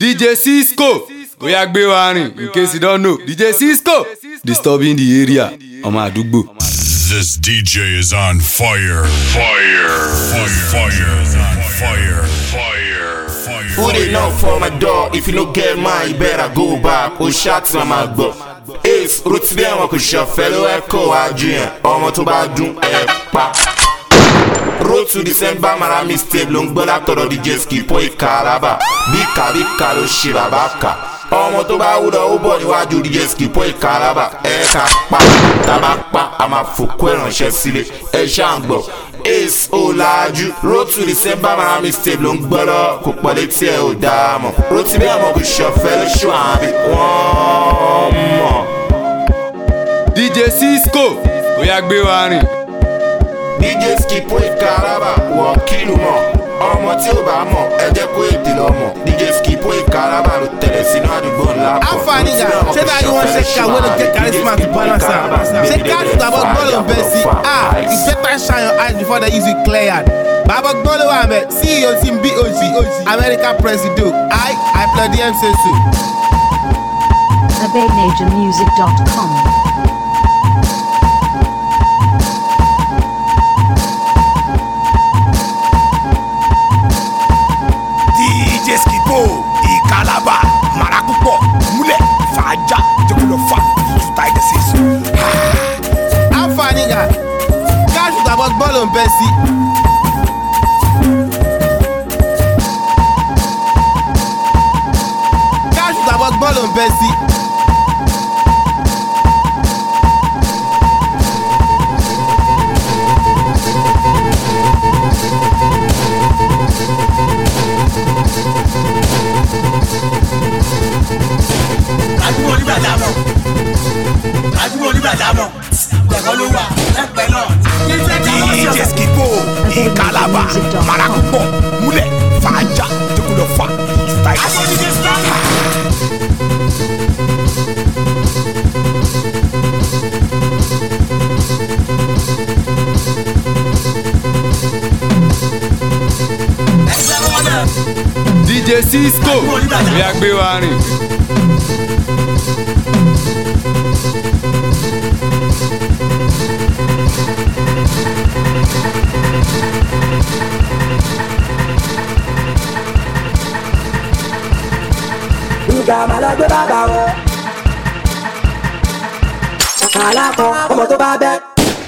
DJ Cisco, we are Gbewarin. In case you don't know, DJ Cisco disturbing the area. Ọmọ àdúgbò. This DJ is on fire. Fire. Who they know for my door? If you no get mine, you better go back. Oh, shots on my go. Ace, roots there, I could shove fellow echo, Adrian. Ọmọ tó bá dùn pa. Road to December, mara mistake, long ball after the DJ ski, poi caraba. Bika, lo shirabaka. Ọmọ tó bá wúdọ̀ ó bọ̀ níwájú DJ ski, poi caraba. Ẹ̀ka pa, tabapa, a máa fòkó ẹ̀ránṣẹ́ sílé. Ẹ ṣàǹgbọ̀, Ace ó lájú. Road to December, mara mistake, long gbọ́dọ̀ kò pọ̀ létí ẹ̀ ò dáa mọ̀. Road to bí ọmọ kò ṣọ̀fẹ́ ló ṣù àbí wọ́n mọ̀. DJ Cisco, we are Gbewarin. DJ ski poi caraba, wọ́n kìlù mọ̀. Ọmọ tí ó bá mọ̀, ẹ jẹ́ kó èdè lọ mọ̀. DJ ski poi caraba ló tẹ̀lé sínú àdúgbò ńlá kan. Àǹfààní yà, ṣé báyìí wọ́n ṣe kàwé ló jẹ́ charisma to balance am? Ṣé káàdì tàbọ̀ gbọ́dọ̀ bẹ̀ sí? It's better shine your eyes before they use it clear. Bàbá gbọ́dọ̀ wà mẹ́, CEO team BOG, American President, I play the MC2. AbeyNaturMusic.com. DJ Skipo, Ikalaba, Marakupo, Mule, Faja, Jokolofa, Tiger Sisu. Àǹfààní yà, káàdì tàbọ̀ gbọ́dọ̀ bẹ̀ sí. Káàdì tàbọ̀ gbọ́dọ̀ bẹ̀ sí. DJ Skipo, Ikalaba, Marakupo, Mule, Faja, Jokolofa, Tiger Sisu. DJ Cisco, we are Gbewarin. Ìgbà máa lọ gbé bàbá wọn. Alákọ̀ ọmọ tó bá bẹ́.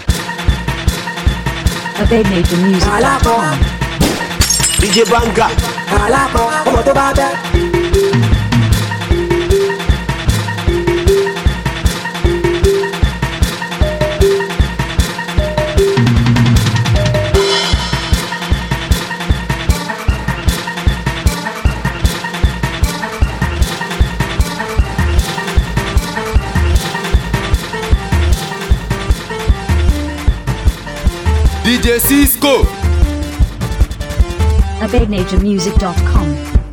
AbeyNaturMusic.com. DJ Banga. Alákọ̀ ọmọ tó bá bẹ́. DJ Cisco, AbeyNaturMusic.com.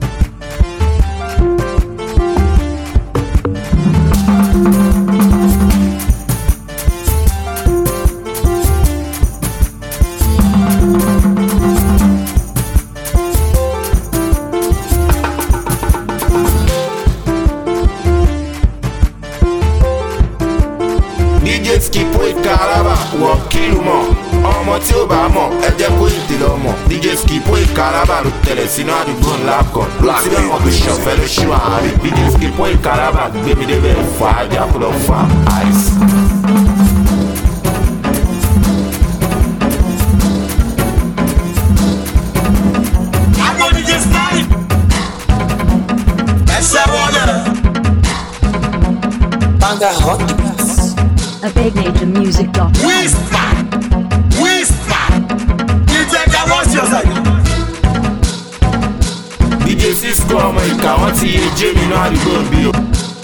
DJ ski poi caraba, wọ́n kìlù mọ̀. Ọmọ tí ó bá mọ̀, ẹ jẹ́ kó èdè lọ mọ̀. DJ ski poi caraba ló tẹ̀lé sínú àdúgbò ńlá kan. Láti bí ọmọ kò ṣọ̀fẹ́ ló ṣù àárín. DJ ski poi caraba gbé mi débẹ̀ fà á jà kó lọ fà àìsí. AbeyNaturMusic.com. DJ Cisco ọmọ ìka wọ́n ti yé jẹ́ nínú àdúgbò bí o.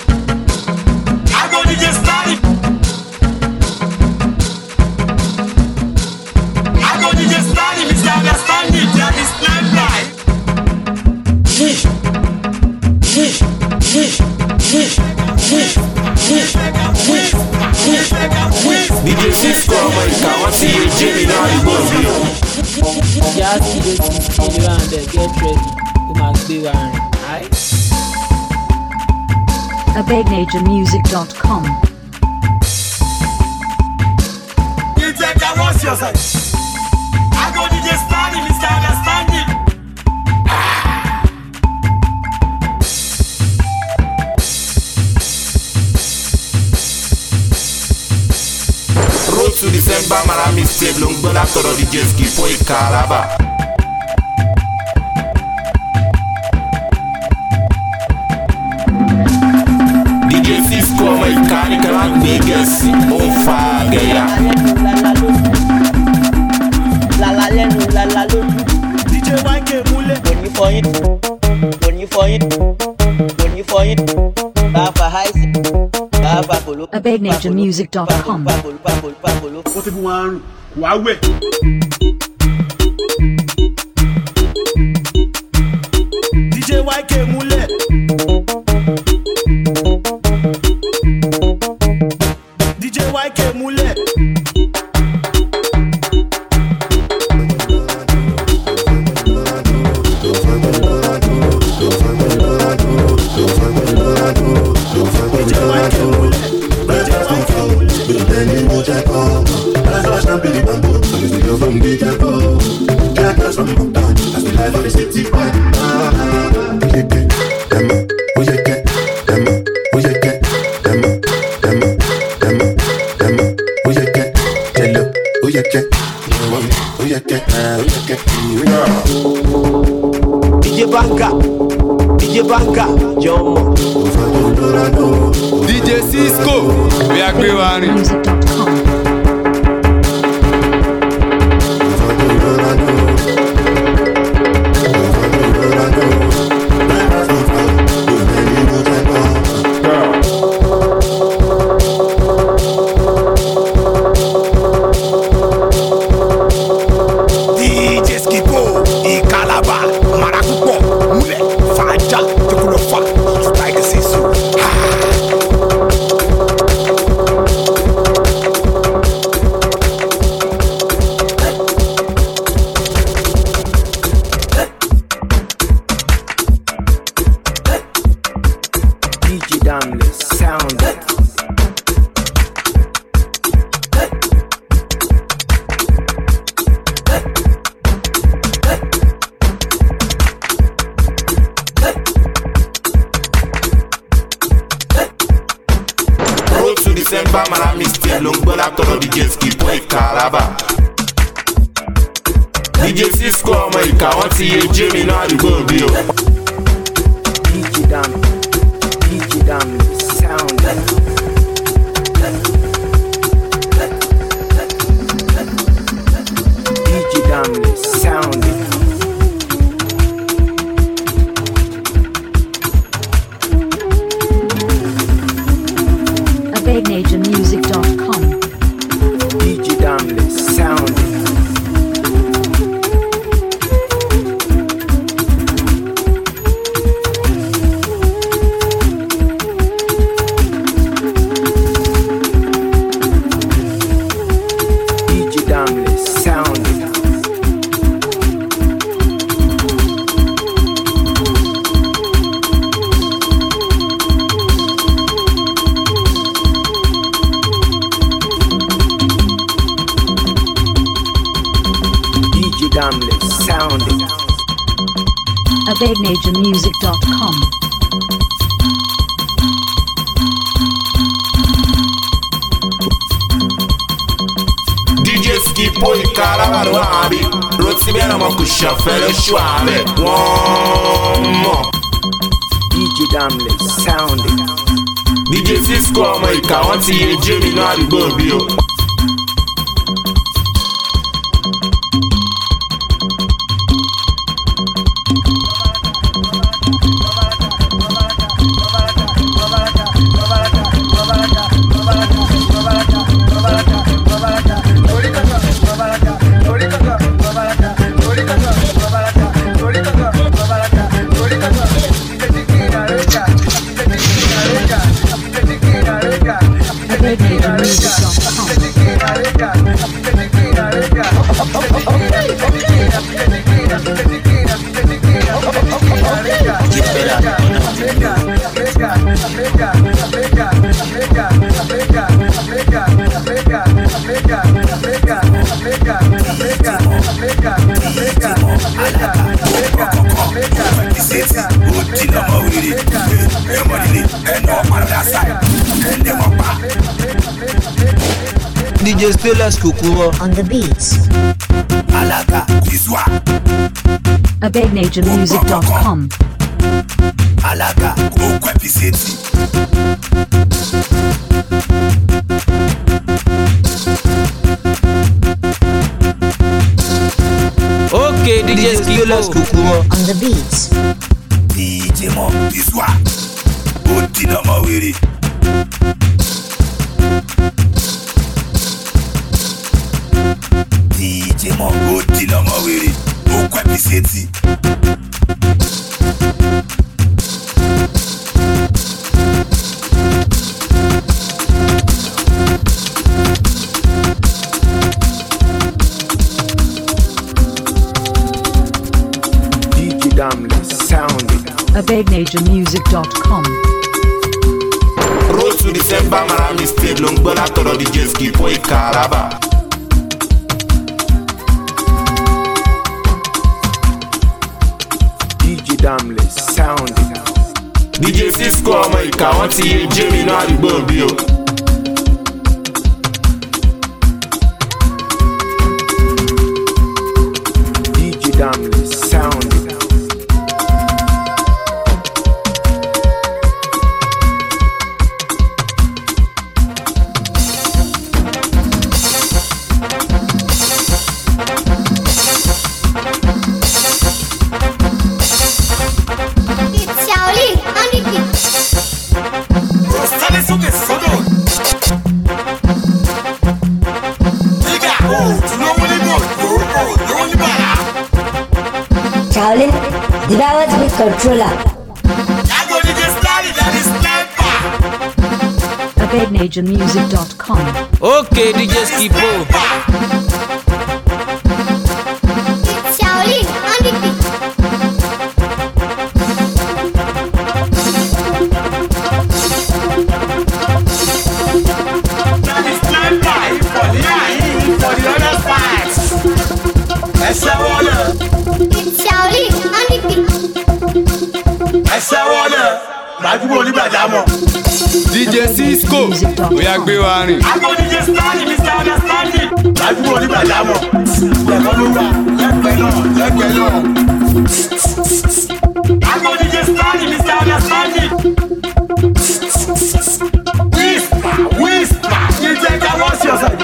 DJ Cisco ọmọ ìka wọ́n ti yé jẹ́ nínú àdúgbò bí o. Just see those kids around there, get ready to my Gbewarin. Alright? AbegNaturMusic.com. You take that once yourself. I go DJ Stanley, Mr. Understanding. Road to December, mara mistake, long but after the DJ Skipo Ikalaba. DJ Cisco, my mechanical and biggest on fire. La la lenu, la la loju. DJ YK Mule. Money for it, money for it, money for it. Papa Heist, Papa Polo. AbegNaturMusic.com. Wọ́n ti fi wọn rùn wá wẹ̀. DJ YK Mule. DJ YK Mule. DJ Banga, Jomo. DJ Cisco, we are gbé wa rìn. Music.com. DJ Skipo, Ikalaba, Marakupo, Mule, Faja, Tukulofa, Tiger Sisu. DJ Damless, sound. Road to December, mara mistake, long but after the DJ Skipo Ikalaba. DJ Cisco, ọmọ ìka wọ́n ti yé Jamie náà àdúgbò bí o. DJ Damless, sound. DJ Damless, sound. AbegNaturMusic.com. DJ Damless, sound. DJ Damless, sound. DJ Damless, sound. AbegNaturMusic.com. DJ Skipo Ikalaba ló wà bí. Road ti bẹ́ẹ̀ ọmọ kò ṣọ̀fẹ́ lóṣù àárẹ̀. Wọ́n mọ̀. DJ Damless, sound. DJ Cisco, ọmọ ìka wọ́n ti yé Jamie náà àdúgbò bí o. AbegNaturMusic.com. wèrè ẹ̀mọ́dínlé ẹ̀nà ọ̀pá side ẹ̀ndẹ̀mọ̀pá. DJ Stainless Kokoro On the beats. Alaga Kwizwa AbegNaturMusic.com. Alaga Okwe Piseti. Okay, DJ Stainless Kokoro On the beats. DJ Mo Kwizwa Odina Mawiri. DJ Mo Odina Mawiri Okwe Piseti. DJ Damless sounding. AbegNaturMusic.com. Road to December mara mistake ló ń gbọ́ látọ̀rọ̀ DJ Skipo Ìkàràbà. DJ Damless sounding. DJ Cisco ọmọ ìka wọ́n ti yé Jimmy náà àdúgbò bí o. DJ Damless sounding. It's Shaoli on the beat. Rostale suke sodo. Diga, tu no wole go, you only bala. Shaolin, the guy wants to be controller. I go DJ Starry, that is sniper. AbegNaturMusic.com. Okay, DJ Skipo It's Shaoli on the beat. That is sniper. For the eye, for the other side. Ẹsẹ̀ wọlé, It's Shaoli on the beat. ẹsẹ̀ wọlé. Gbajúmọ̀ onígbàjámọ̀. DJ Cisco bóyá gbé wa rìn. I go DJ Starry, Mr. Understanding. Gbajúmọ̀ onígbàjámọ̀. Lẹ̀kọ́ ló wà, lẹ́gbẹ̀ẹ́ náà, lẹ́gbẹ̀ẹ́ náà. I go DJ Starry, Mr. Understanding. Whisper, DJ Kawos yourself.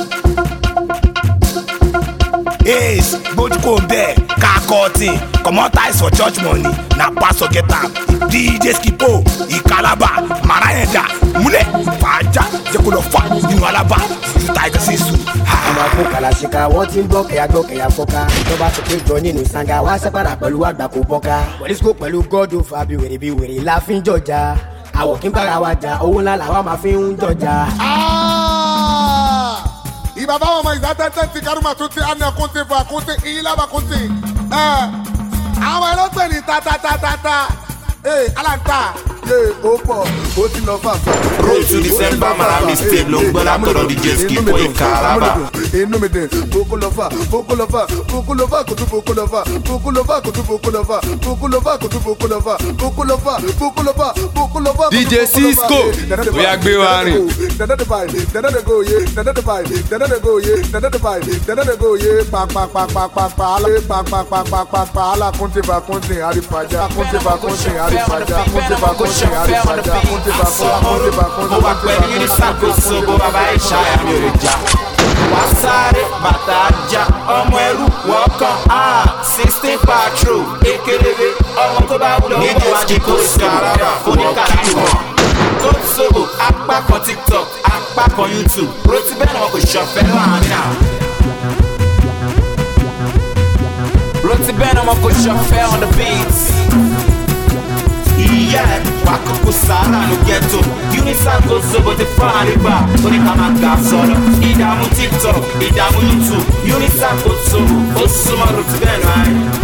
Ace, Bojiko Bear, Kakoti, comot eyes for church money, na pastor get am. DJ Skipo, Ìkàràbà, Marayenda, Mule, Faja, Jekolo Fa, nínú Alaba, Fuju Tiger Sisu. Ọmọ àpòkà làṣekà wọ́n ti ń gbọ́ kẹ̀yà fọ́ká. Ìjọba tó pé jọ nínú sanga wá sẹ́pàdà pẹ̀lú àgbà kò bọ́ká. Pọ̀lísíkò pẹ̀lú gọ́dọ̀ fà bí wèrè la fi ń jọjà. Àwọ̀ kí n bára wa jà, owó ńlá làwa máa fi ń jọjà. Ibaba ọmọ ìsátẹ́tẹ́ ti kárùmà tún ti àná kún ti fà kún ti ìyílábà kún ti. Àwọn ẹlọ́gbẹ̀ ní tatatata. Aláǹtà ó pọ̀ ó ti lọ fà. Road to December mara mistake ló ń gbọ́ látọ̀rọ̀ DJ Skipo Ìkàràbà. Inú mi dùn, boko lọ fà, kò tún boko lọ fà, boko lọ fà, kò tún boko lọ fà, boko lọ fà. DJ Cisco bóyá gbé wa rìn. Mo wà pẹ̀lú Unisakoso bó bàbá ìṣàyà mi ò lè jà. Wá sáré bàtà ajá ọmọ ẹrú wọ́kàn 16 patrol ekelebe ọmọ tó bá wúlò wọ́n wá ní kó Ìkàràbà oníkàràbà. Tó sòbò apá kan TikTok apá kan YouTube rotí bẹ́ẹ̀ ni wọn kò ṣọ̀fẹ́ láàrin náà. Rotí bẹ́ẹ̀ ni wọn kò ṣọ̀fẹ́ on the beats. Yeah, Wakoko Sara no ghetto. Unisakoso bó ti fa àrígbà. Ó ní ká máa ga sọ̀rọ̀. Ìdààmú TikTok, ìdààmú YouTube. Unisakoso ó súnmọ́ rotí bẹ́ẹ̀ náà.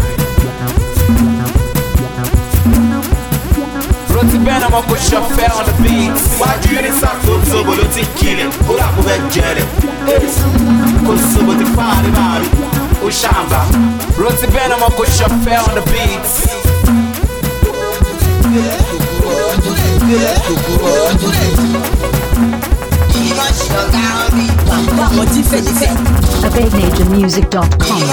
Rotí bẹ́ẹ̀ náà wọn kò ṣọ̀fẹ́ on the beats. Wájú Unisakoso bó ló ti kílẹ̀. Ó rà kó fẹ́ jẹrẹ̀. Kò so bó ti fa àrígbà rí. Ó ṣàǹbà. Rotí bẹ́ẹ̀ náà wọn kò ṣọ̀fẹ́ on the beats. Spiller Kokoro. AbegNaturMusic.com.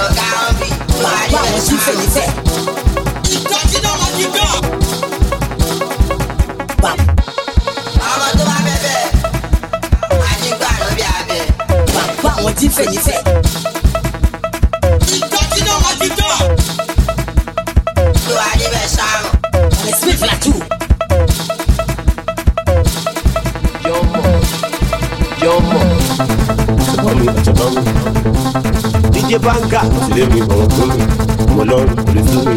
DJ Banka, sílé mi bọ̀wọ̀ fún mi, ọmọ ọlọ́run kò lè sún mi.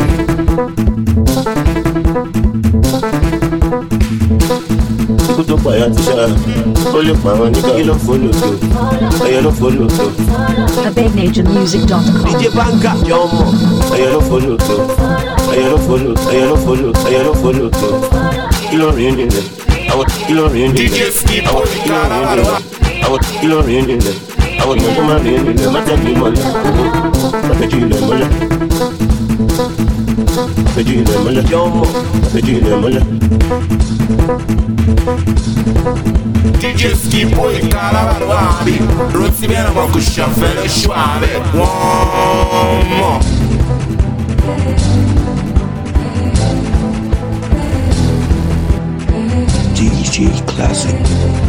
Ikú tó pààyà ti ṣáà, ó lè pààrọ̀ nígbà kí ló fọ́lọ̀ tó, ẹyẹ ló fọ́lọ̀ tó. AbegNaturMusic.com. DJ Banka, yọ ọmọ, ẹyẹ ló fọ́lọ̀ tó, ẹyẹ ló fọ́lọ̀ tó, ẹyẹ ló fọ́lọ̀ tó, ẹyẹ ló fọ́lọ̀ tó. Kí ló rìn nílẹ̀? Àwọn kí ló rìn nílẹ̀? Àwọn kí ló rìn nílẹ̀? Àwọn kí ló rìn nílẹ̀? Àwọn èèyàn tó máa rìn nílẹ̀ má tẹ̀lé mọ́lẹ̀, má tẹ̀jú ilẹ̀ mọ́lẹ̀, má tẹ̀jú ilẹ̀ mọ́lẹ̀, má tẹ̀jú ilẹ̀ mọ́lẹ̀. DJ Skipo Ikalaba ló wà bí Rotí bẹ́ẹ̀ ọmọ kò ṣọ̀fẹ́ ló ṣọ́ àbẹ̀ wọ́n mọ̀. DJ Classic.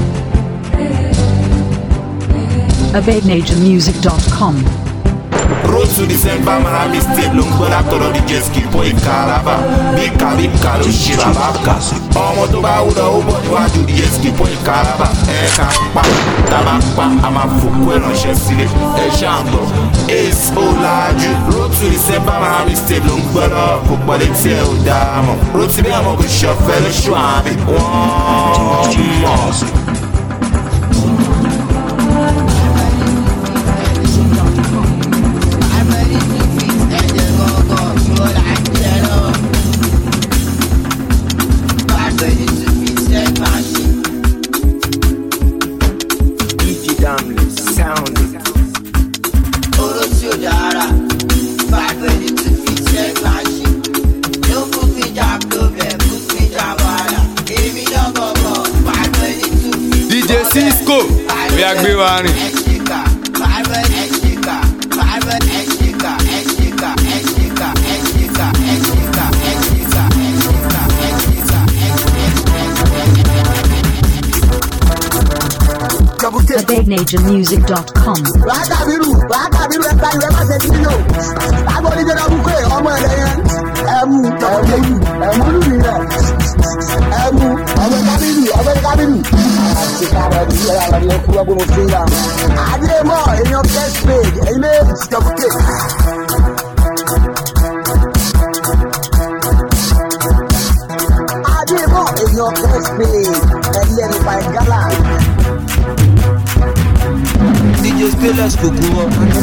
AbegNaturMusic.com. Road to December Miami State ló ń gbọ́ látọ̀rọ̀ DJ Skipo Ikalaba bíkà ló ṣe bàbá ọmọ tó bá wúlọ ó bọ̀ níwájú DJ Skipo Ikalaba ẹ̀ka pa tàbá pa a máa fòkú ẹ̀ránṣẹ́ sílé ẹ̀ ṣàǹgbọ̀ Ace Ọlájú. Road to December Miami State ló ń gbọ́ lọ kó pọ̀ létí ẹ̀ ò dáa mọ̀ Road to bí àwọn kò ṣọ̀fẹ́ ló ṣọ́ àmì wọ́n mọ̀. DJ Cisco bí a gbé wa rìn. AbegNaturMusic.com. Rákàbírù ẹ̀ka ìwé má ṣe kílò. Lágbo ní jẹ́nà bú pé ọmọ ẹ̀rẹ́ yẹn. Ẹ̀mú ẹ̀mú lù rẹ̀. Ẹ̀mú ọmọ kábírù. Àti kàrọ̀ ní ìyá rẹ̀ ní ẹkú ọgbọ́n òfin yà. Adémọ̀ èèyàn first page èyí méjì jọ̀bùkẹ́. Adémọ̀ èèyàn first page ẹlẹ́nu by gallant. DJ Spiller Kokoro.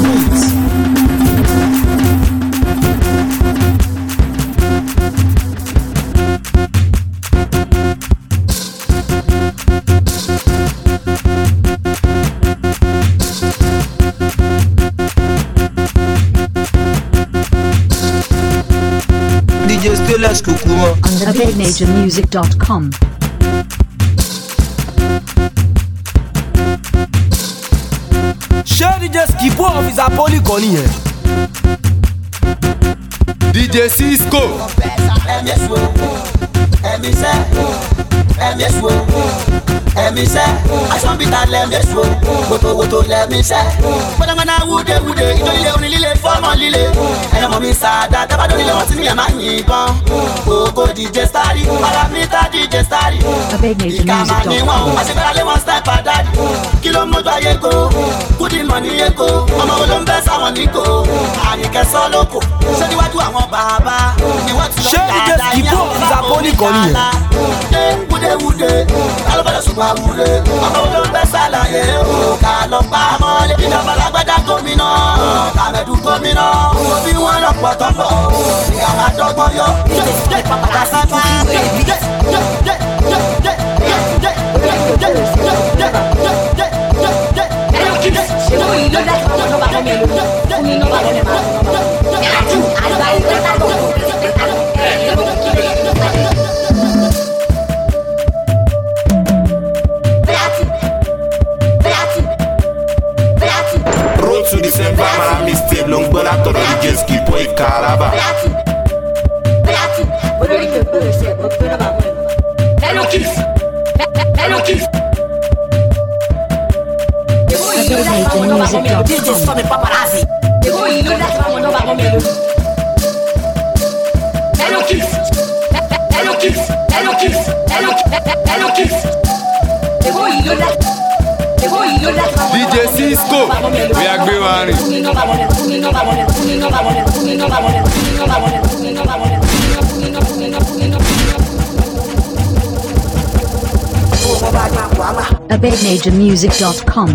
DJ Spiller Kokoro. AbegNaturMusic.com. ṣé DJ Skipo of Apoli kan nìyẹn. DJ Cisco. ẹ̀mísẹ́ aṣọ́nbìtà lẹ́mísẹ́ wòtòwòtò lẹ́mísẹ́ gbọ́dọ̀gbọ́dọ̀ wúde ìjọ líle orin líle fọ́ọ̀mù líle ẹ̀yọ́mọ̀ mi sáadá dábàdàn líle wọn tí mi ẹ̀ máa yìnbọn gbogbo DJ Starry paramita DJ Starry ìka máa ní wọn àṣekára lé wọn style padàdì kí ló mójú ayé ko kúdì mọ̀ ní èkó ọmọ wo ló ń bẹ́ sáwọn ní ko àyìnkẹ́ sọ́ lóko ṣé níwájú àwọn bàbá ni wọ́n ti lọ dáadáa yẹn àwọn bàbá oníkàlá wúdewúde alọ́bàdàn ṣùgbọ́n àwúre ọmọ wo ló ń bẹ́ sàlàyé o ká lọ pa mọ́lẹ̀ ìjọba alágbádá gómìnà kàmẹ́dù gómìnà bí wọ́n lọ pọ̀ tọ́pọ̀ ìyá máa dọ́gbọ́n yọ pàpàtà sábà DJSmusic.com. DJ Cisco, we are gbé wa rìn. AbedNationMusic.com.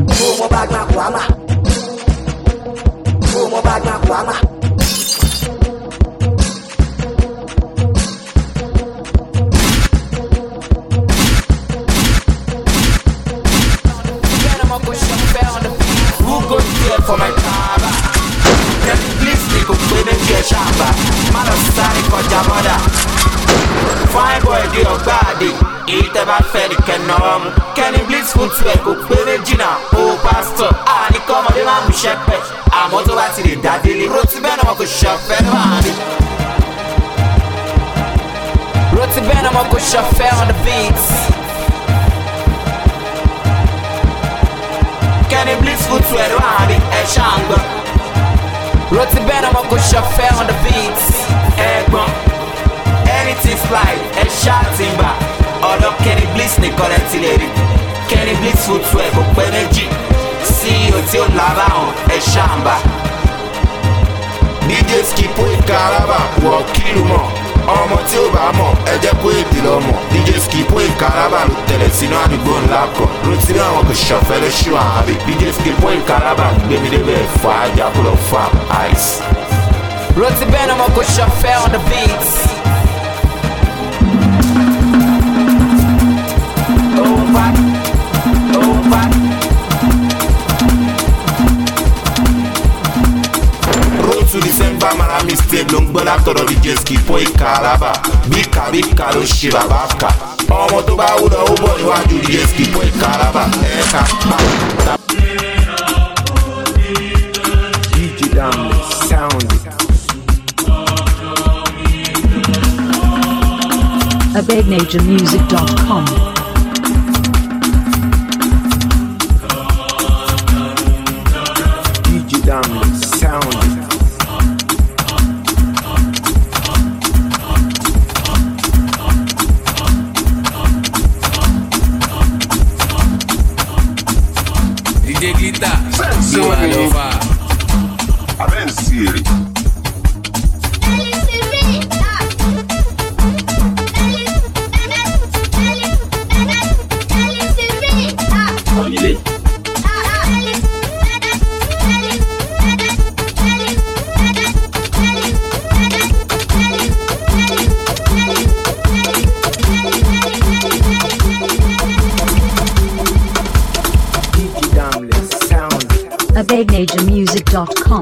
For my father, please take a play the shamba. Man of Sari Kojamada. Fine boy, get your body. Eat about Freddy Canom. Can you please put to a cook with Gina? Oh, Pastor, I come on the man shepherd. I'm also at the daddy. Rotibena Moko Shaffer. Rotibena Moko Shaffer on the beats. Can you please put to a rally a shamba? Rotibena Moko Shaffer on the beats. Anything fly a shot timber. Although can you please Nicole Tilleri? Can you please put to a cook energy? See you till lava on a shamba. DJ Skipo Ikaraba, walk Kilumo. Ọmọ tí ó bá mọ̀ ẹ jẹ́ kó èdè lọ́mọ. DJ Skipo Ikaraba ló tẹ̀lẹ̀ sínú àdúgbò ńlá kan. Rántí bí àwọn kò ṣọ̀fẹ́ ló ṣù àbí. DJ Skipo Ikaraba gbémi débẹ̀ fà á jà kó lọ fà ice. Rántí bẹ́ẹ̀ ni ọmọ kò ṣọ̀fẹ́ on the beats. To December, man, I mistake long, but after the DJ Skipo Ikaraba, Bika ló ṣe bàbá kà. Ọmọ tó bá wúlò ó bọ̀ níwájú DJ Skipo Ikaraba. Ẹ̀ka DJ Damless sound. AbedNationMusic.com. DJ Damless sound. DJ Glitter, you are over. Aben Siri. AbedNationMusic.com.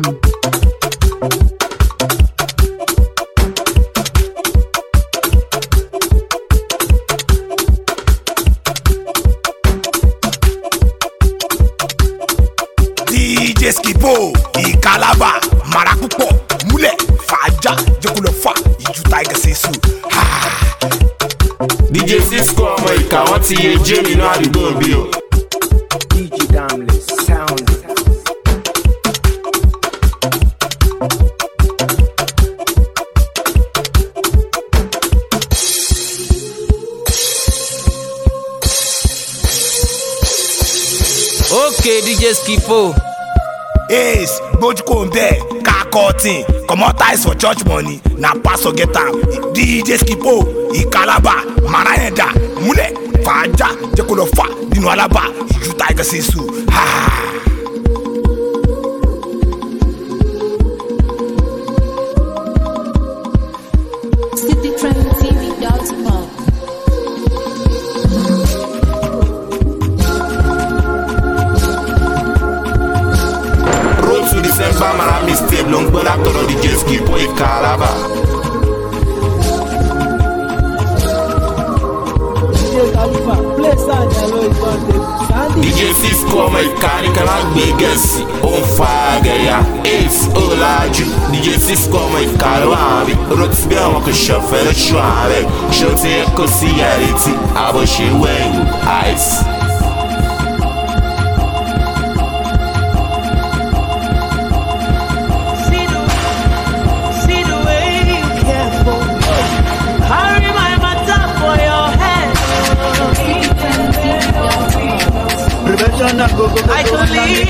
DJ Skipo Ikalaba Marakupo Mule Faja Jekulo Fa Iju Tiger Sesu. DJ Cisco ọmọ ìka wọ́n ti yé jẹ́ nínú àdúgbò bí o. DJ Damless sound. Okay, DJ Skipo. Ace, Bojiko Mbe, Kakotin, comot eyes for church money, na pastor get am. DJ Skipo, Ikalaba, Marayenda, Mule, Faja, Jekulo Fa, Dinu Alaba, Iju Tiger Sesu. CityTrendTV.com. To December, man, I mistake long, but after the DJ Skipo Ikaraba. DJ Cisco ọmọ ìkànnì kan gbé gẹ̀ẹ́sì ó ń fa àgẹ̀yà Ace Ọlájú. DJ Cisco ọmọ ìkànnì wà bí rotí bí àwọn kò ṣọ̀fẹ́ lóṣù ààrẹ ṣó ti kó sí ẹ̀rẹ́tì àbọ̀ṣe wẹ̀yìn ice. I could leave.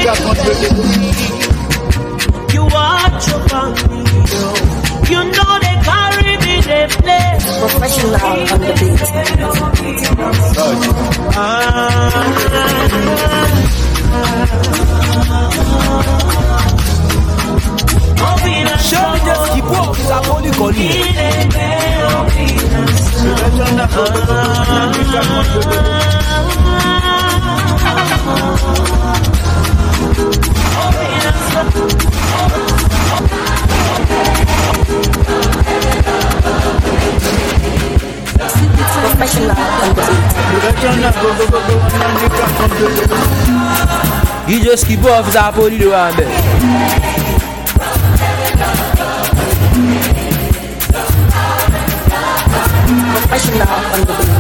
You watch over me. You know they carry me, they play. Professional on the beat. Show me just keep up, it's a holy calling. Professional on the beat. You just keep up, it's a holy one. Professional on the beat.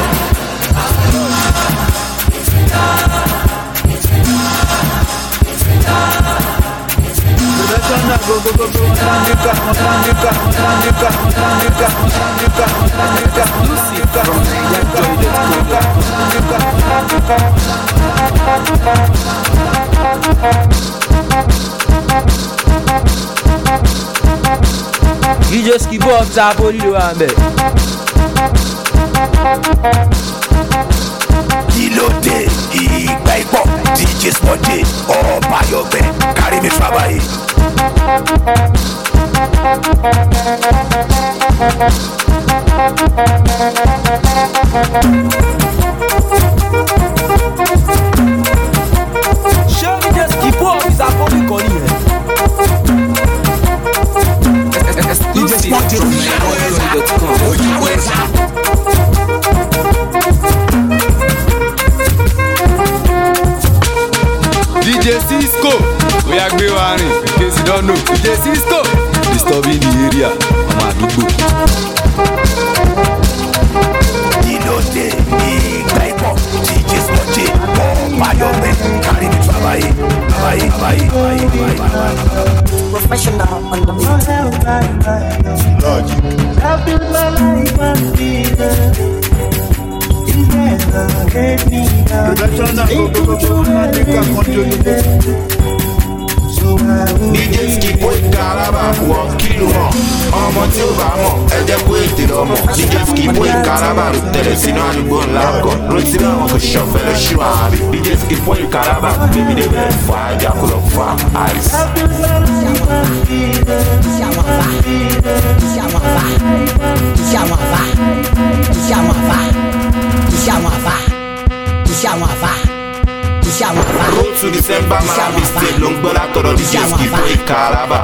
You just keep up, it's a holy one. Kílódé ìgbà ìpọ̀ DJ Smallday ọba yọ̀gbẹ́ kárí mi fàbáyé. Show me just keep up, it's a holy calling. DJ Smallday DJ Cisco, we are gbé wa rìn, in case you don't know. DJ Cisco, disturbing the area, ọmọ àdúgbò. Kílódé ìgbà ìpọ̀ DJ Smallday ọba yọ̀gbẹ́ kárí mi fàbáyé. Professional on the beat. I've built my life on fever. You never let me down. DJ Skipo Ìkàràbà wọ kílù mọ̀ ọmọ tí ó bá mọ̀ ẹ jẹ́ kó ètè lọ́mọ. DJ Skipo Ìkàràbà ló tẹ̀lé sínú àdúgbò ńlá kan rántí bí àwọn kò ṣọ̀fẹ́ lọ ṣú àbí. DJ Skipo Ìkàràbà bíbí dé bẹ́ẹ̀ fà ájà kó lọ fà áìsì. Road to December máa bí state ló ń gbọ́ látọ̀dọ̀ DJ Skipo Ìkàràbà.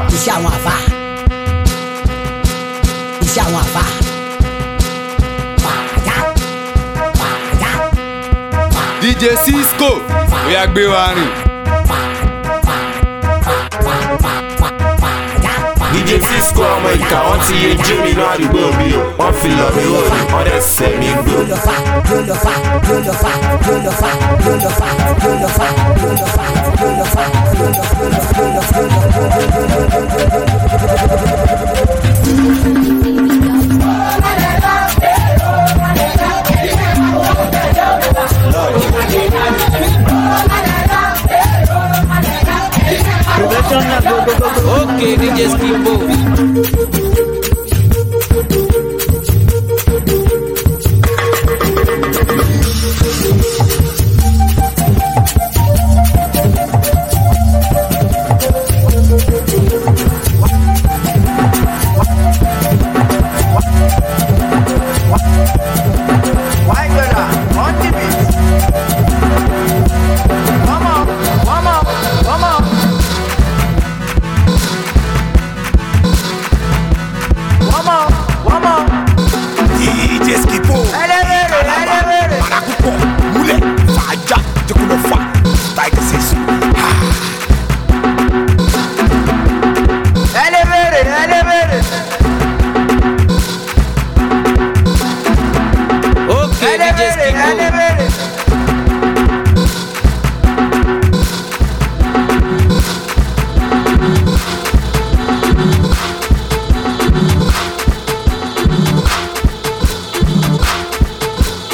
DJ Cisco, we are gbé wa rìn. DJ Cisco ọmọ ìka wọ́n ti yé jó mi náà àdúgbò mi o wọ́n fi lọ mi wò ní wọ́n dẹ̀ sẹ́ mi gbó. Okay, DJ Skipo.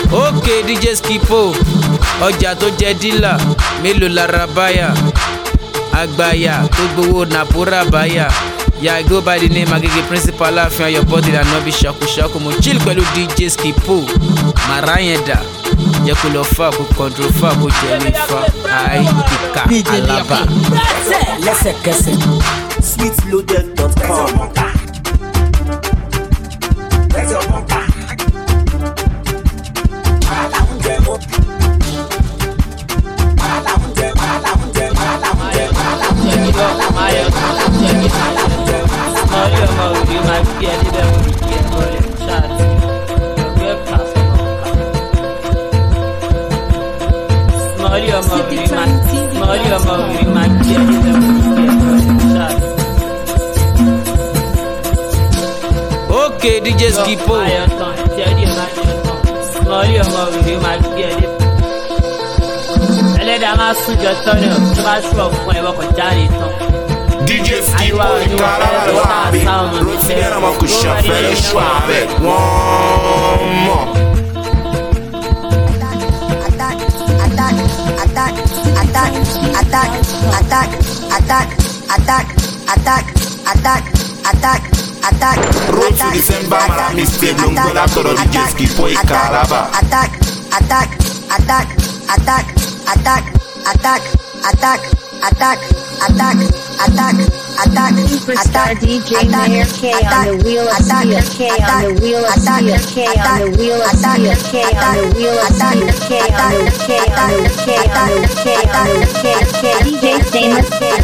Okay, DJ Skipo, ọjà tó jẹ́ dílà, mélòó lára báyà, àgbáyà tó gbowó nàpúrà báyà. Yeah, I go by the name Agege Principal Afin, your body that no be shaku shaku. Mo chill pẹ̀lú DJ Skipo, Marayenda. Yẹ kó lọ fà kó control fà kó jẹ́ mi fà. Ayi ìka alaba. Lẹ́sẹ̀kẹsẹ̀, sweetloaded.com. Okay, DJ Skipo. Ẹlẹ́dàá máa súnjọ tọ́nà tó bá ṣùọ̀ fún ẹ̀wọ̀n kan jáde tán. DJ Skipo ìkárà ló wà bí Rotimi ọmọ kò ṣàfẹ́ ló ṣù àbẹ̀ wọ́n mọ̀. Road to December, mara mistake ló ń gbọ́ látọ̀rọ̀ DJ Skipo ìkárà bá. Superstar DJ Mayor K on the wheel of steel, K on the wheel of steel, K on the wheel of steel, K on the wheel of steel, K on the K on the K on the K on the K DJ Stainless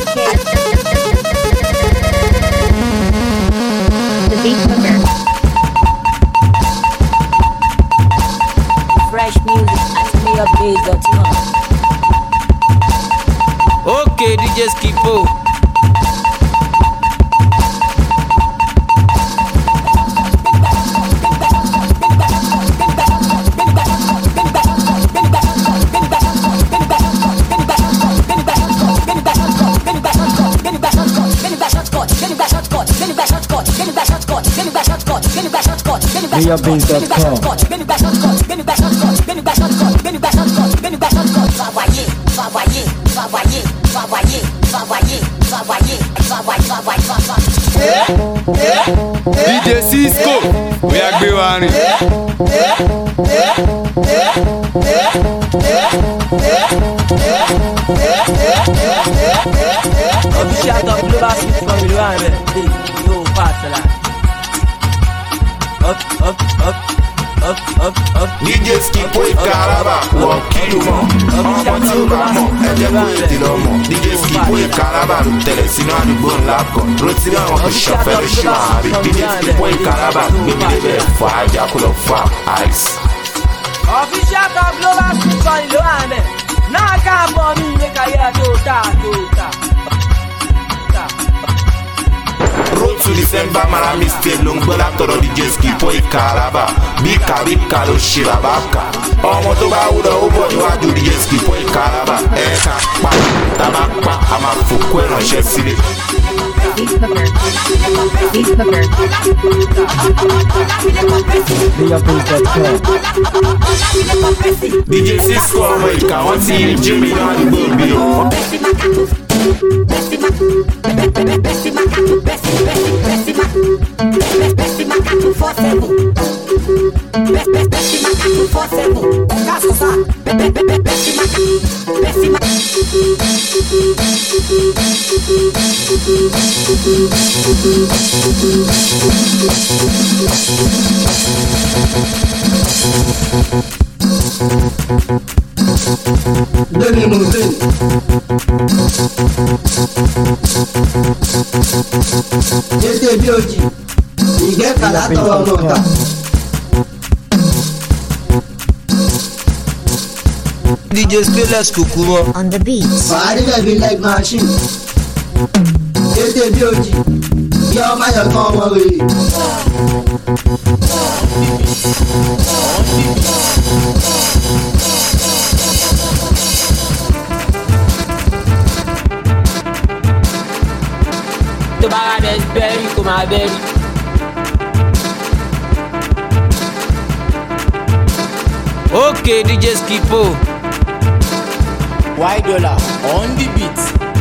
the beat hooker. Fresh music at MayorBase.com. Okay, DJ Skipo. DJ Cisco, bóyá gbé wa rìn. Official top global suit from ìlú ààrẹ yóò fà àtẹlà. DJ Skipo ìkárà bá wọ́n kìlú mọ́. Ọmọ tí ó bá mọ̀ ẹ̀jẹ̀ kó èdè lọ mọ̀. DJ Skipo ìkárà bá ló tẹ̀lé sínú àdúgbò ńlá kan. Rotimi ọmọ kò ṣàfẹ́ ló ṣù àbí. DJ Skipo ìkárà bá gbẹ̀mí débẹ̀ fà ájà kó lọ fà ice. Official top global suit from ìlú ààrẹ náà káàbọ̀ mi ní kàyé tó ta. Road to December, mara mistake ló ń gbọ́ látọ̀rọ̀ DJ Skipo ìkárà bá. Bíkà ló ṣe bàbá kà. Ọmọ tó bá wúlò ó bọ̀ níwájú DJ Skipo ìkárà bá. Ẹ̀ka pa tàbá pa a máa fòkú ẹ̀ ránṣẹ́ sílẹ̀. DJ Cisco ọmọ ìkà wọ́n ti jí mi náà àdúgbò bí o. Lórí mo gbé. Jésù bí ojì, ìgẹ́ta látọwọ́ ọmọ ọ̀tá. DJ Stainless Kukuro on the beat. Fàárí lẹ́bi leg machine. Jésù bí ojì, bí ọmọ ayọ̀kan ọmọ rèé. Tó bá rà dẹ̀ bẹ́ẹ̀rì kò máa bẹ́ẹ̀rì. Okay, DJ Skipo. Why dollar on the beat?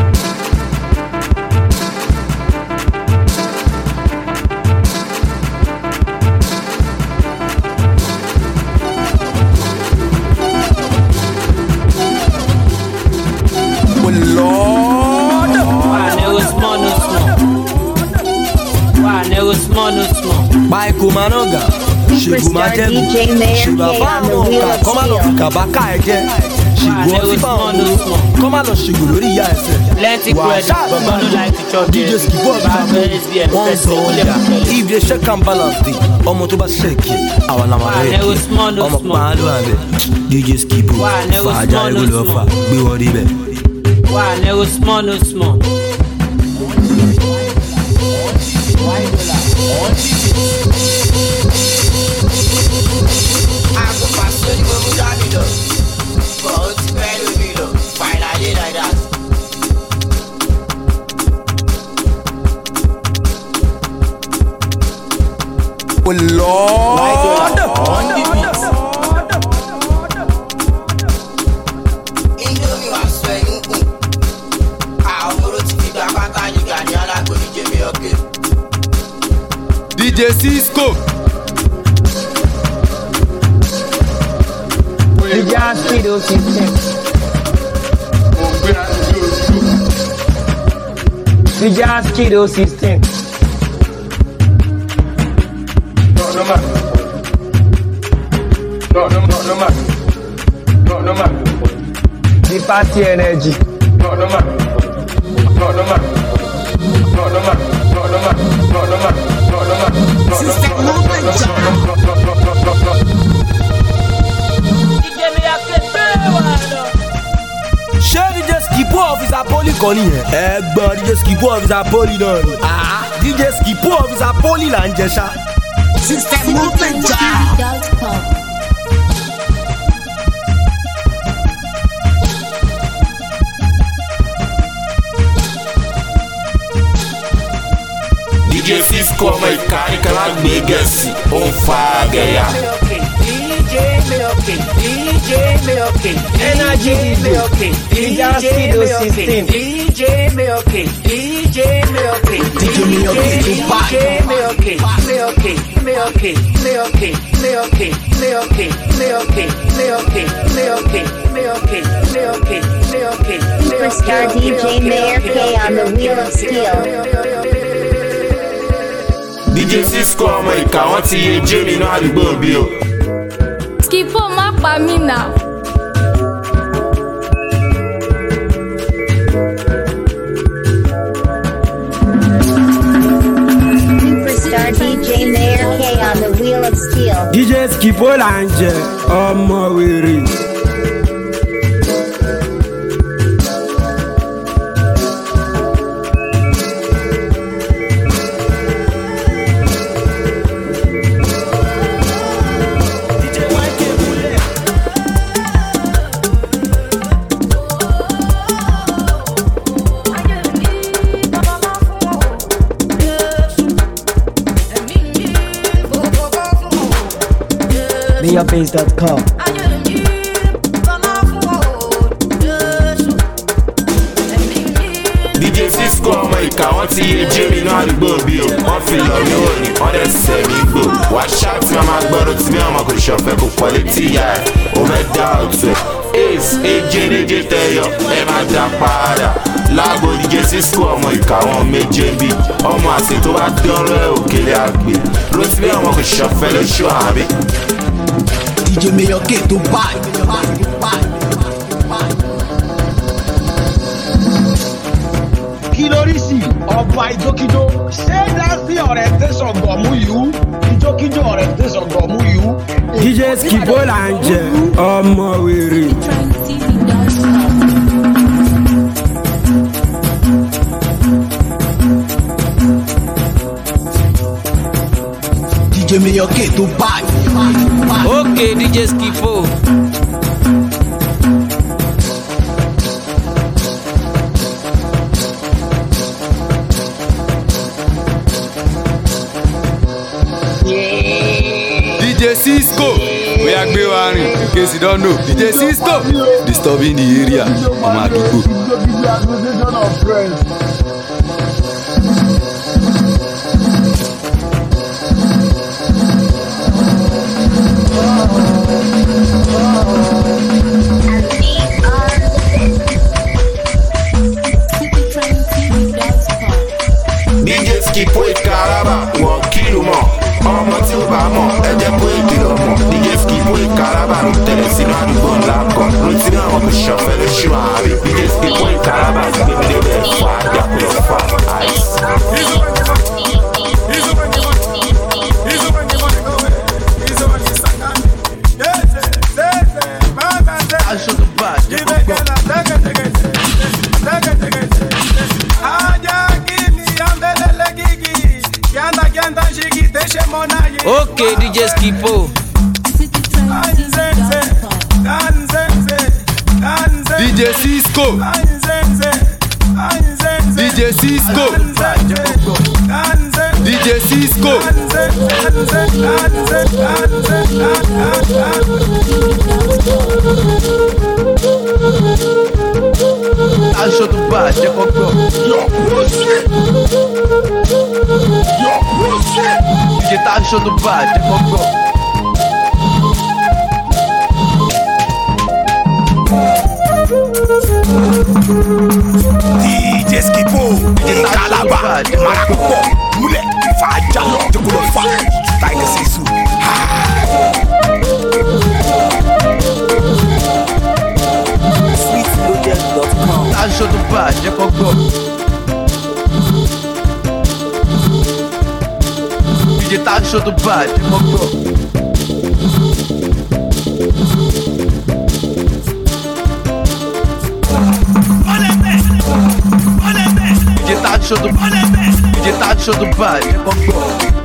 Michael Manoga, Superstar DJ Mayor K on the wheel of steel. Kabaka ẹ̀jẹ̀, ṣìgò ọtí fáwọn ọmọ, kọ́ máa lọ ṣìgò lórí ìyá ẹsẹ̀. Plenty credit, but I don't like to chop DJ Skipo wọ́n sọ ọjà, if they check and balance the ọmọ tó bá ṣèkì, àwọn làwọn rẹ̀ kì, ọmọ pàálù àbẹ̀. DJ Skipo, fàájà ẹ̀rọ lọ fà, gbé wọ́n rí bẹ̀. Why never small, no small. Oh Lord, on the beat. DJ Cisco. DJ Skido system. DJ Skido system. No, The party energy. Ṣé DJ Skipo officer poli kan nìyẹn? Ẹ gbọ́ DJ Skipo officer poli náà ni. DJ Skipo officer poli là ń jẹ ṣá. System movement jam. DJ Cisco ọmọ ìkànnìkan lágbè gẹ̀ẹ́sì ó ń fa gẹ̀yà. Energy DJ Skido system. DJ Meoke Superstar DJ Mayor K on the wheel of steel. DJ Cisco ọmọ ìkà wọn ti yé jẹ́ nínú àdúgbò bí o. Skipo má pa mí náà. Superstar DJ Mayor K on the wheel of steel. DJ Skipo là ń jẹ ọmọ wèrè. MayorBase.com. DJ Cisco ọmọ ìkà wọn ti yé jẹ́ nínú àdúgbò bí o. wọ́n fi lọ mí wò ní wọ́n dẹ̀ sẹ̀ mí gbò. wá ṣáàtì máa máa gbọ́dọ̀ tí bí ọmọ kò ṣọ̀fẹ́ kò pọ̀ létí ìyá ẹ̀ ó fẹ́ dá òtún ẹ̀. ace ejereje tẹyọ ẹ máa dá padà. lágbo DJ Cisco ọmọ ìkà wọn méje bí. ọmọ àti tó bá dánrọ́ ẹ̀ òkèlè àgbè. lótú bí ọmọ kò ṣọ̀fẹ́ lóṣù àbí. DJ Mayor K to buy. Kilorisi ọba ìjókíjó ṣé dáńsì orientation gọ̀mú yìí ìjókíjó orientation gọ̀mú yìí. DJ Skipo là ń jẹ ọmọ wèrè. DJ Mayor K to buy. Okay, DJ Skipo. DJ Cisco bóyá gbé wa rìn case you don't know, DJ Cisco, disturbing the area. Ọmọ àdúgbò. DJ Skipo Ikaraba, wọ́n kìlù mọ́. Ọmọ tí ó bá mọ̀, ẹ jẹ́ kó ìkìlọ̀ mọ̀. DJ Skipo Ikaraba ló tẹ̀lé sínú àdúgbò ńlá kan. Lótí ní àwọn kò ṣọ̀fẹ́ lóṣù àárí. DJ Skipo Ikaraba gbèmí lé bẹ́ẹ̀ fà á dàpọ̀ fà áìsì. Okay, DJ Skipo. DJ Cisco. DJ Cisco. DJ Cisco. Acho do baixo, é cocô. DJ tá acho do baixo, é cocô. DJ Skipo, Ikalaba, Maracupo, Mule, Faja, Tukulofa, Tiger Sisu. Sweetloaded.com. Acho do baixo, é cocô. DJ tá acho do baixo, é cocô. DJ tá show do DJ tá show do baile, é cocô.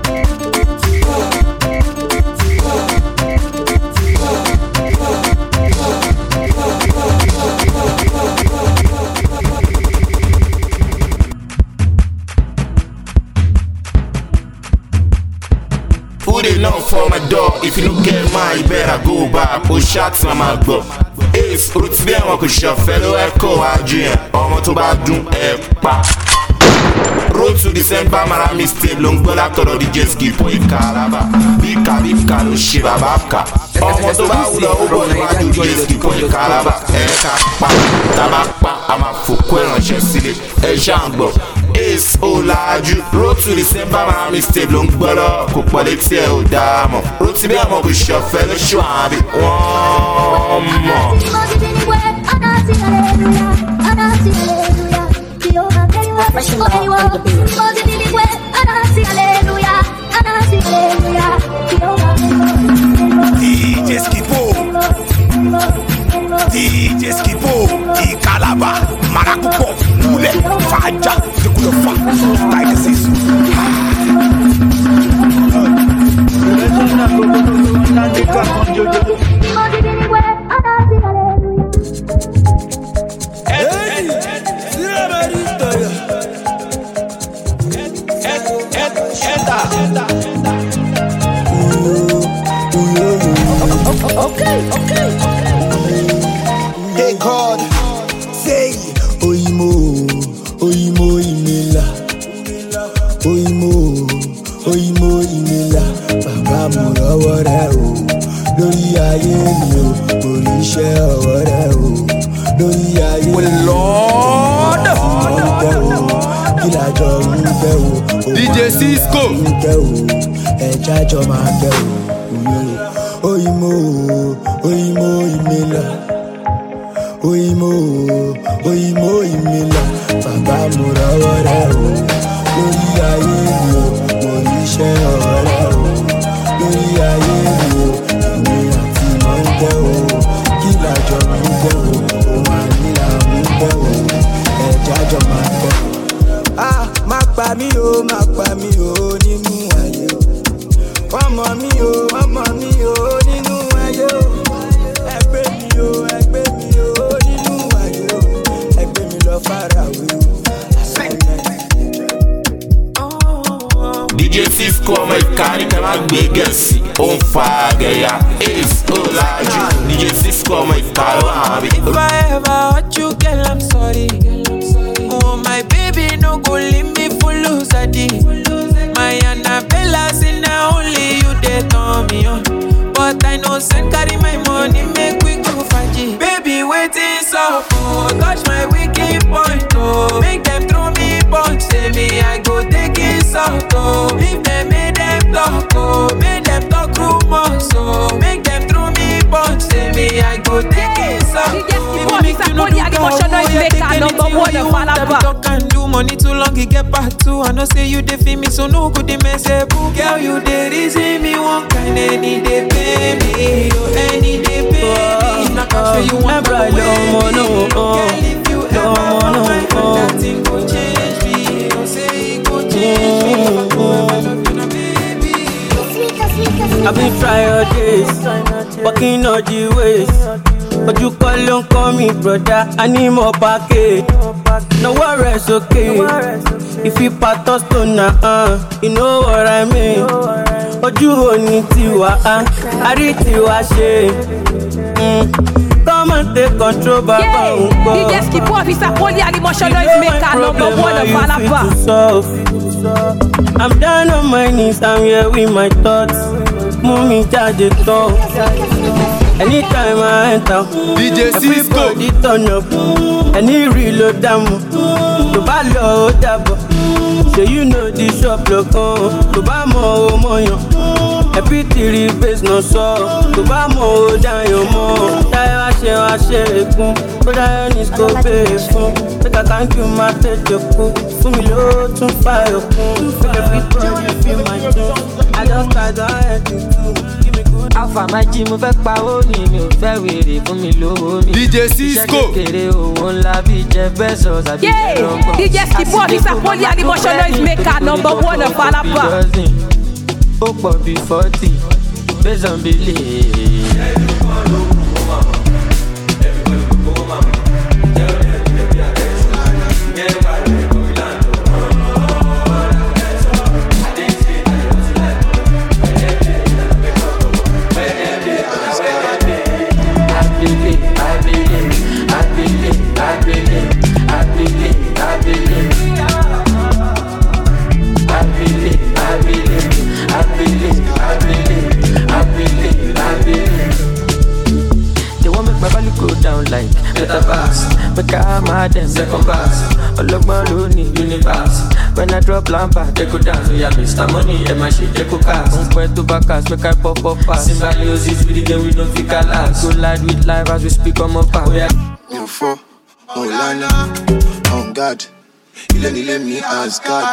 Put it on for my door. If you don't get mine, you better go back. Push shots on my go. Ace, roots bí àwọn kò ṣọ̀fẹ́ ló ẹ̀kọ́ wájú yẹn. Ọmọ tó bá dún ẹ̀ pa. Road to December, mara mistake ló ń gbọ́ látọ̀rọ̀ DJ Skipo Ikaraba. Bíkà bíkà ló ṣe bàbá kà. Ọmọ tó bá wúlọ ó bọ̀ níwájú DJ Skipo Ikaraba. Ẹ̀ka pa, tábà pa, a máa fòkó ìrànṣẹ́ sílé. Ẹ ṣáà ń gbọ́. Ace Olaju, road to December, mara mistake ló ń gbọ́ lọ. Kò pọ̀ létí ẹ̀ ò dáa mọ̀. Road to bí àwọn kò ṣọ̀fẹ́ ló ṣù àbí wọ́n mọ̀. DJ Skipo, DJ Skipo, Ikalaba, Maracupo, Mule, Faja, Tukulofa, Tiger Sisu. Hey God, say Oyimo, Oyimo Imela, Oyimo, Oyimo Imela, Bàbá mo lọ́wọ́ rẹ o, lórí ayé mi o, lórí iṣẹ́ ọwọ́ rẹ o, lórí ayé mi o, kí lájọ ń bẹ̀ o, DJ Cisco, ẹja jọ máa bẹ̀ o, Oyimo, Oyimo Imela. Oyimo, Oyimo Imela, bàbá mo rọ́wọ́ rẹ o, lórí ayé mi o, mo ní iṣẹ́ ọwọ́ rẹ o, lórí ayé mi o, èmi àti mọ̀ ń bẹ́ o, kí làjọ ń bẹ́ o, òun ànílà ń bẹ́ o, ẹja jọ máa bẹ́ o. Má pa mí o, má pa mí o nínú ayé o, wọ́n mọ̀ mí o, wọ́n mọ̀ mí o nínú ayé o, ẹgbẹ́ mi o, ẹgbẹ́ mi o. DJ Cisco ọmọ ìkàrí kan máa gbé gẹ̀ẹ́sì ó ń fa àgẹ̀yà. Ace Olaju, DJ Cisco ọmọ ìkàlọ́ àbí. If I ever hurt you, girl, I'm sorry. Oh, my baby, no go leave me for loser D. My Annabella, say now only you they turn me on. But I know send carry my money, make we go faji. Baby, waiting so oh, touch my wicked point, oh. Make them throw me punch, say me I go take it out, oh. If them make them talk, oh. Make them talk rumors, oh. Make them throw me punch, say me I go take it out. Baby, make you no do go, you take anything when you want. I be talk and do money too long, you get part two. I know say you dey feel me, so no good they mess up. Girl, you dey reason me one kind, any day pay me, oh, any day pay me. Not sure you want to wait me. Girl, if you ever want my friend, that thing go change me. Don't say it go change me. If I go ever love you, now baby. I've been trying all days, working all the ways. But you call me brother, I need more package. No worries, okay. If you part us to you know what I mean. Ojú òní tiwa, àrí tiwa ṣe. Come and take control, Baba. DJ Skipo officer, Poly emotional is maker number one of Falapa. I'm down on my knees, I'm here with my thoughts. Mummy charge it talk. Anytime I enter, DJ Cisco, everybody turn up. Any reload them, to ballo dabo. So you know the shop look on. To buy more money, every three base no so. To buy more than your more. Die I share, but I need to pay for. Take a thank you, my pet your cook. For me low to fire, everybody feel my tune. I just got the head to give me good. Alpha my gym fẹ́ pa ó ní mi ò fẹ́ wèrè fún mi lówó mi. DJ Cisco. Iṣẹ́ kékeré owó ńlá bí Jeff Bezos àbí Elon Musk. DJ Skipo officer, Poly emotional is maker number one of Falapa. Ó pọ̀ bí 40 based on belief. Make I mad them second pass. Ologban ló ní universe. When I drop lampa, they go dance. So yeah, Mr. Money, and my shit, they go cast. Unpẹ to back cast, make I pop pass. Symbiosis with the game, we don't think I last. Go live with live as we speak on my path. Info, Olana, on God. Ilé mi as God.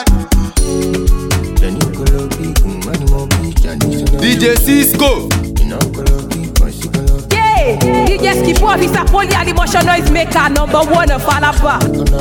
DJ Cisco. DJ Skipo officer, Poly emotional is maker number one of Falapa.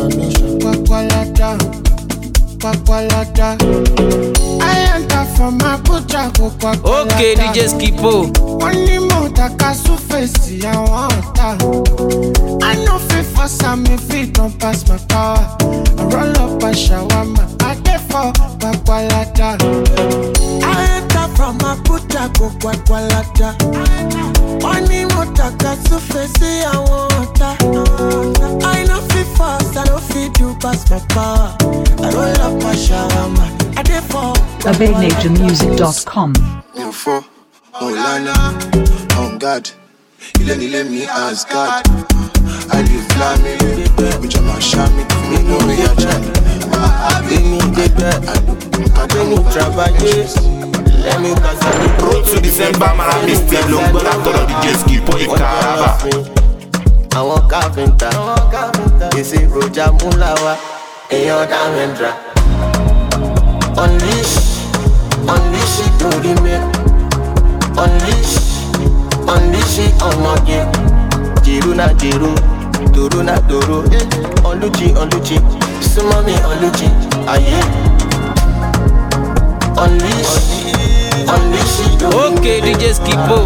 I enter from my butcher, Okay, DJ Skipo. Only more that can surface, I want that. I know fit for some if it don't pass my power. I roll up a shawarma, I get for Pakwalata. I enter from my butcher, Pakwalata. Only more that can surface, I want that. I know fit fast, I don't fit to pass my power. I roll up a shawarma, I get for AbedNaturMusic.com. Info, Olana, on God. Ilé mi as God. I live flammy, which I'm a shammy. Me know we are jamming. Abemi debe, abemi travailler. Let me pass on Road to December, man, I'm still long, but I told DJ Skipo Ikaraba. Àwọn káfíńtà, èsì rojà múláwá, èèyàn dámẹ́ndra. Unleash it to the make. Unleash it ọmọge. Jìrú na jìrú, dòró na dòró. Ọlújì, súnmọ́ mi ọlújì, ayé. Unleash it to the make. Okay, DJ Skipo.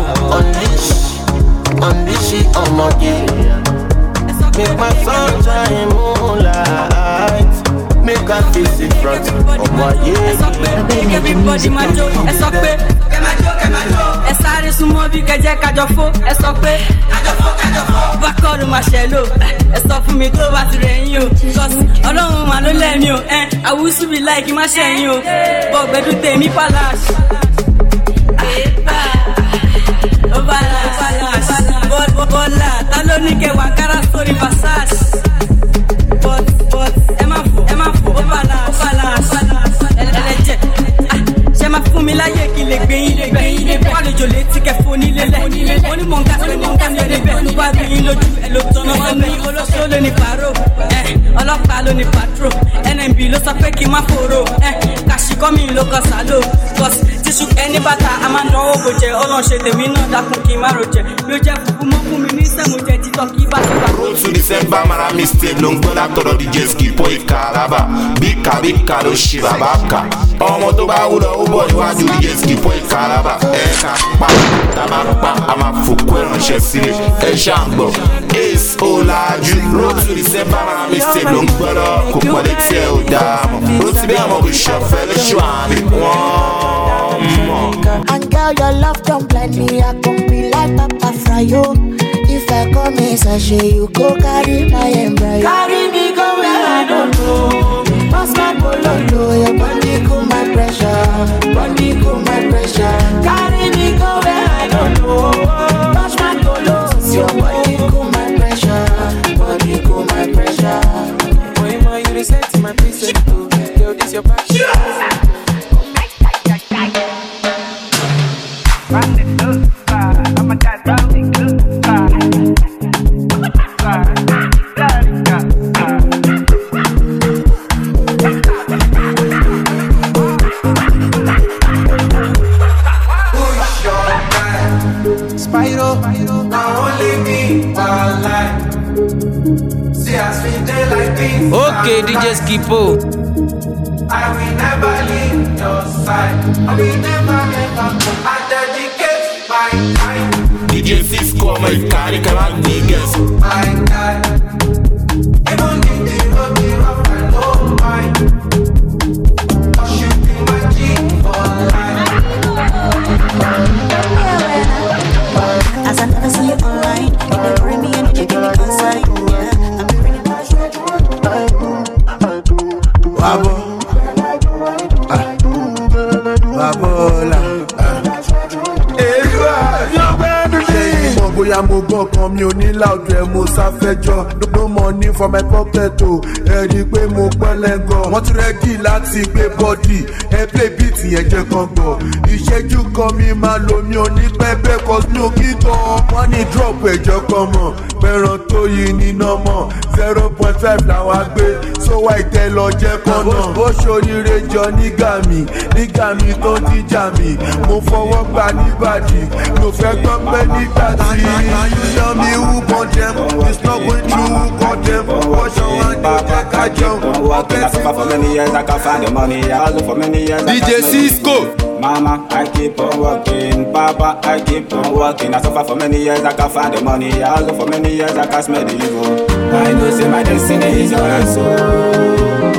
Unleash it ọmọge. Make my sunshine moonlight. Make I face in front of my Everybody my joke, ẹ sọ pé ẹ sáré súnmọ́ bí kẹjẹ́ kájọ fó ẹ sọ pé bá kọ́ọ̀dù máa ṣẹ lò ẹ sọ fún mi tó bá ti rẹ̀ yín o kọ́sì ọlọ́run mà ló lẹ́mí o àwùsù bí láìkí má ṣẹ̀yìn o bọ́ gbẹdú tèmi palace. Bọ́lá ta ló ní kẹwàá kára sórí Versace but ẹ má fò ó balance ẹlẹ́jẹ̀ ṣe máa fún mi láyé kí lè gbẹ̀yìn wà lójó létí kẹfọ́ nílé lẹ̀ onímọ̀ǹkà sẹ́nìkà ní ẹ̀rẹ́bẹ̀ wà gbẹ̀yìn lójú ẹ̀ ló tọ́nà sọ́mi olóṣèlú ló ní pàrọ̀ ọlọ́pàá ló ní patrol NMB ló sọ pé kí n má fòrò kàṣíkọ́ mi ló kọ sálò cause tíṣù ẹni bàtà a máa ń dánwó kò jẹ ọlọ́run ṣe tèmi náà dákun kí n má ro jẹ bí ó jẹ́ fúnfún mọ́ fún mi ní sẹ́mu jẹ títọ́ kí bá ti bá. Road to December mara mistake ló ń gbọ́ látọ̀dọ̀ DJ Skipo Ìkàràbà bíkà ló ṣe bàbá kà ọmọ tó bá wúlò ó bọ̀ níwájú DJ Skipo Ìkàràbà ẹ̀ka pa tàbá pa a máa fòkú ẹ̀ránṣẹ́ sílẹ̀ ẹ̀ ṣàǹgbọ̀ Ace Ọlájú. Road to December mara mistake ló ń gbọ́ lọ kò pọ̀lẹ́ tí ẹ ò dáa mọ̀ road to bí àwọn kò ṣọ̀fẹ́ lóṣù àmì wọ́n mọ̀. And girl, your love don't blind me. I can be like Papa Fryo. If I come in sachet, you go carry my embryo. Carry me go where I don't know. Pass my bololo, your body cool my pressure. Body cool my pressure. Carry me go where I don't know. Touch my tolos, your body cool my pressure. Body cool my pressure. Boy, ma, you reset my preset too. Girl, this your passion. Spyro, now only me one life. See us fit day like this. Okay, DJ Skipo. I will never leave your side. I will never I dedicate my time. DJ Cisco, my car, can I be guess? My God, even if the road be rough, I know mine. I should be my G for life. As I never see you online, you can bring me energy, give me consight. Yeah, I'm pretty much Babola. Bóyá mo gbọ́ kan mi ò ní láòdù ẹ̀ mo sáfẹ́jọ́ no money for my pocket o ẹ rí i pé mo pẹ́ lẹ́gọ̀ wọ́n ti rẹ́dí láti gbé bọ́dì ẹ play beat yẹn jẹ́ kan gbọ̀ ìṣẹ́jú kan mi máa lò mí ò ní pẹ́ bẹ́ẹ̀ cause mi ò kí gan wọ́n ní drop ẹ̀jọ̀ kan mọ̀ pẹ̀ràn tó yí níná mọ̀ 0.5 làwọn agbé sówá ìtẹ́ lọ jẹ́ kan náà bó ṣoríire jọ nígà mi tó ń jíjà mi mo fọwọ́ gbà níbàdí mo fẹ́ gbọ́ pé nígbà tí. Now you tell me who want them. It's not going through who got them. Wash your hand, you take a jump. I suffer for many years, I can find the money. I hustle for many years. DJ Cisco. Mama, I keep on working. Papa, I keep on working. I suffer for many years, I can find the money. I hustle for many years, I can smell the evil. I know say my destiny is your answer.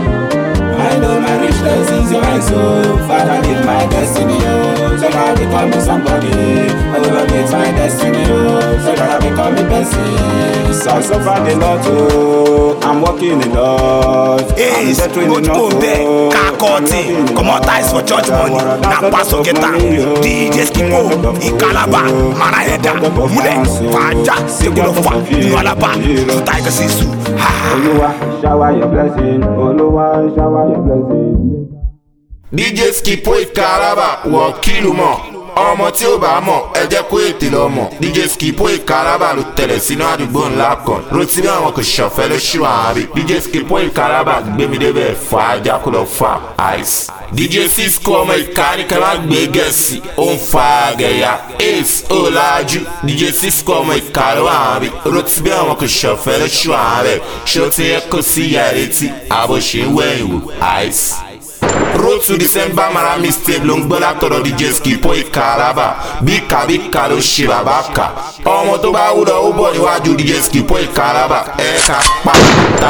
I know my richness is your answer. Father, give my destiny, oh, so that I become somebody. Elevate my destiny, oh, so that I become the best. So I suffer the lot, oh, I'm working a lot. Hey, good go there, Kakoti. Come on, ties for church money. Now pass or get down. DJ Skipo, Ìkàràbà, Marayeda, Mule, Faja, Segulofa, Nualaba, Tiger Sisu. Oluwa, shower your blessing. Oluwa, shower your blessing. DJ Skipo Ìkàràbà wọ kìlù mọ́ ọmọ tí ó bá mọ̀ ẹ jẹ́ kó ètè lọ mọ̀ DJ Skipo Ìkàràbà ló tẹ̀lẹ̀ sínú àdúgbò ńlá kan rotí bí àwọn kò ṣọ̀fẹ́ ló ṣù àárí DJ Skipo Ìkàràbà gbémi débẹ̀ fà ajá kó lọ fà ice DJ Cisco ọmọ ìkànnì kan máa gbé gẹ̀ẹ́sì ó ń fa àgẹ̀yà Ace Ọlájú DJ Cisco ọmọ ìkànnì wà àárí rotí bí àwọn kò ṣọ̀fẹ́ ló ṣù àárẹ̀ ṣé ó ti yẹ kó sí ìyá létí àbò ṣe ń wẹ̀yìn wò ice. Road to December mara mistake ló ń gbọ́ látọ̀dọ̀ DJ Skipo Ìkàràbà bíkà ló ṣe bàbá kà ọmọ tó bá wúlò ó bọ̀ níwájú DJ Skipo Ìkàràbà ẹ̀ka pa.